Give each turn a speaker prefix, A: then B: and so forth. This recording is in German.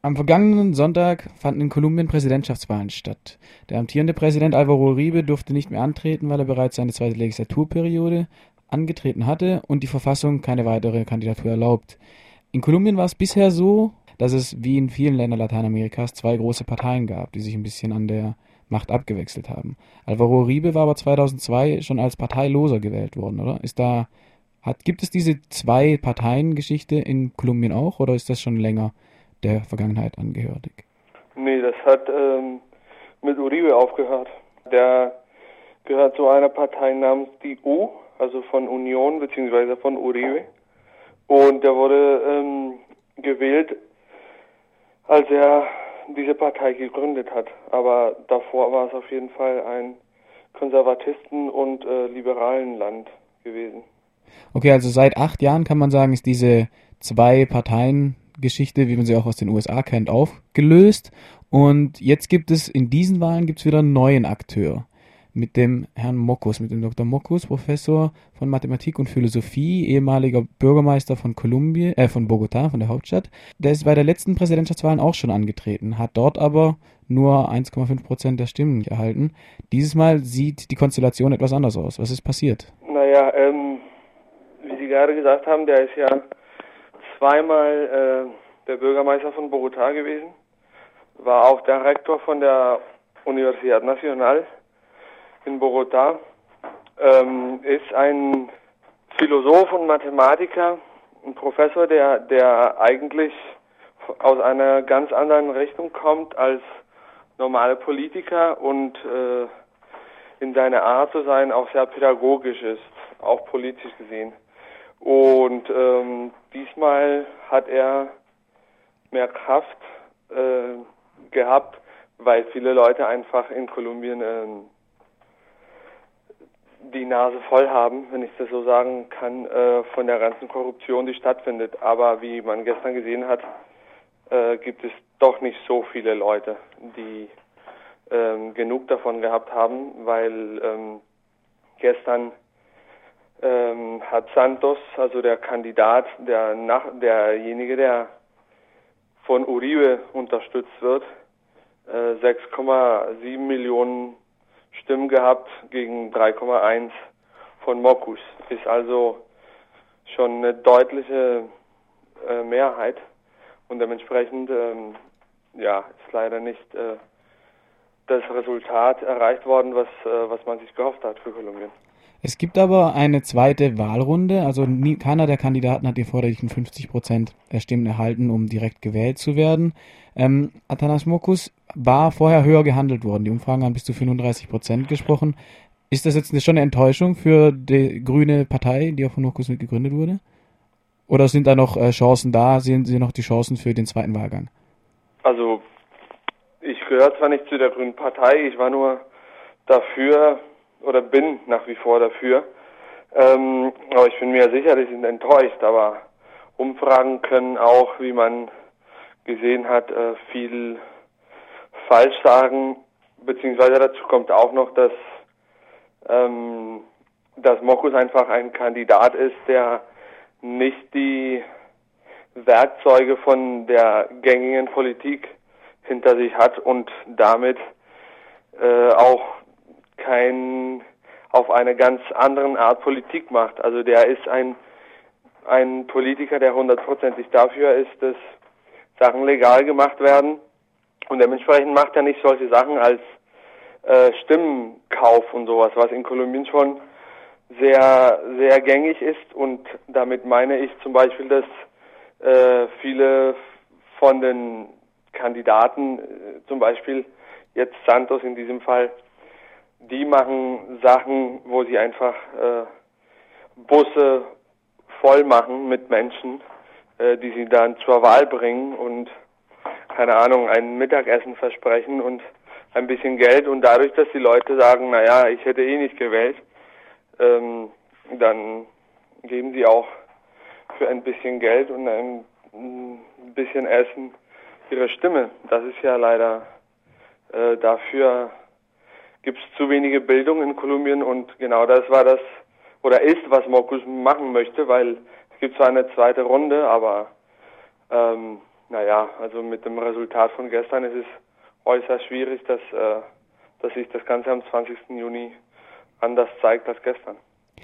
A: Am vergangenen Sonntag fanden in Kolumbien Präsidentschaftswahlen statt. Der amtierende Präsident Álvaro Uribe durfte nicht mehr antreten, weil er bereits seine zweite Legislaturperiode angetreten hatte und die Verfassung keine weitere Kandidatur erlaubt. In Kolumbien war es bisher so, dass es wie in vielen Ländern Lateinamerikas zwei große Parteien gab, die sich ein bisschen an der Macht abgewechselt haben. Álvaro Uribe war aber 2002 schon als Parteiloser gewählt worden, oder? Gibt es diese Zwei-Parteien-Geschichte in Kolumbien auch, oder ist das schon länger der Vergangenheit angehörig?
B: Nee, das hat mit Uribe aufgehört. Der gehört zu einer Partei namens die U, also von Union bzw. von Uribe. Und der wurde gewählt, als er diese Partei gegründet hat. Aber davor war es auf jeden Fall ein Konservatisten- und liberalen Land gewesen.
A: Okay, also seit 8 Jahren kann man sagen, ist diese Zwei-Parteien-Geschichte, wie man sie auch aus den USA kennt, aufgelöst. Und jetzt gibt es in diesen Wahlen wieder einen neuen Akteur. Mit dem Herrn Mockus, mit dem Dr. Mockus, Professor von Mathematik und Philosophie, ehemaliger Bürgermeister von von Bogotá, von der Hauptstadt. Der ist bei der letzten Präsidentschaftswahlen auch schon angetreten, hat dort aber nur 1,5% der Stimmen erhalten. Dieses Mal sieht die Konstellation etwas anders aus. Was ist passiert?
B: Naja, wie Sie gerade gesagt haben, der ist ja zweimal der Bürgermeister von Bogotá gewesen, war auch der Rektor von der Universidad Nacional in Bogotá, ist ein Philosoph und Mathematiker, ein Professor, der eigentlich aus einer ganz anderen Richtung kommt als normale Politiker und in seiner Art zu sein auch sehr pädagogisch ist, auch politisch gesehen. Und diesmal hat er mehr Kraft gehabt, weil viele Leute einfach in Kolumbien die Nase voll haben, wenn ich das so sagen kann, von der ganzen Korruption, die stattfindet. Aber wie man gestern gesehen hat, gibt es doch nicht so viele Leute, die genug davon gehabt haben, weil gestern hat Santos, also der Kandidat, derjenige, der von Uribe unterstützt wird, 6,7 Millionen Stimmen gehabt gegen 3,1 von Mockus. Ist also schon eine deutliche Mehrheit und dementsprechend ist leider nicht das Resultat erreicht worden, was man sich gehofft hat für Kolumbien.
A: Es gibt aber eine zweite Wahlrunde, also keiner der Kandidaten hat die erforderlichen 50% der Stimmen erhalten, um direkt gewählt zu werden. Atanas Mockus war vorher höher gehandelt worden, die Umfragen haben bis zu 35% gesprochen. Ist das jetzt schon eine Enttäuschung für die grüne Partei, die auch von Mockus mit gegründet wurde? Oder sind da noch Chancen da? Sehen Sie noch die Chancen für den zweiten Wahlgang?
B: Also, ich gehöre zwar nicht zu der grünen Partei, ich war nur dafür, oder bin nach wie vor dafür. Aber ich bin mir sicher, die sind enttäuscht. Aber Umfragen können auch, wie man gesehen hat, viel falsch sagen. Beziehungsweise dazu kommt auch noch, dass Mockus einfach ein Kandidat ist, der nicht die Werkzeuge von der gängigen Politik hinter sich hat und damit auch auf eine ganz andere Art Politik macht. Also der ist ein Politiker, der 100%ig dafür ist, dass Sachen legal gemacht werden und dementsprechend macht er nicht solche Sachen als Stimmenkauf und sowas, was in Kolumbien schon sehr, sehr gängig ist und damit meine ich zum Beispiel, dass viele von den Kandidaten, zum Beispiel jetzt Santos in diesem Fall, die machen Sachen, wo sie einfach Busse voll machen mit Menschen, die sie dann zur Wahl bringen und, keine Ahnung, ein Mittagessen versprechen und ein bisschen Geld. Und dadurch, dass die Leute sagen, naja, ich hätte eh nicht gewählt, dann geben sie auch für ein bisschen Geld und ein bisschen Essen ihre Stimme. Das ist ja leider dafür gibt es zu wenige Bildung in Kolumbien und genau das war das, oder ist, was Mockus machen möchte, weil es gibt zwar eine zweite Runde, aber Naja, also mit dem Resultat von gestern ist es äußerst schwierig, dass sich das Ganze am 20. Juni anders zeigt als gestern.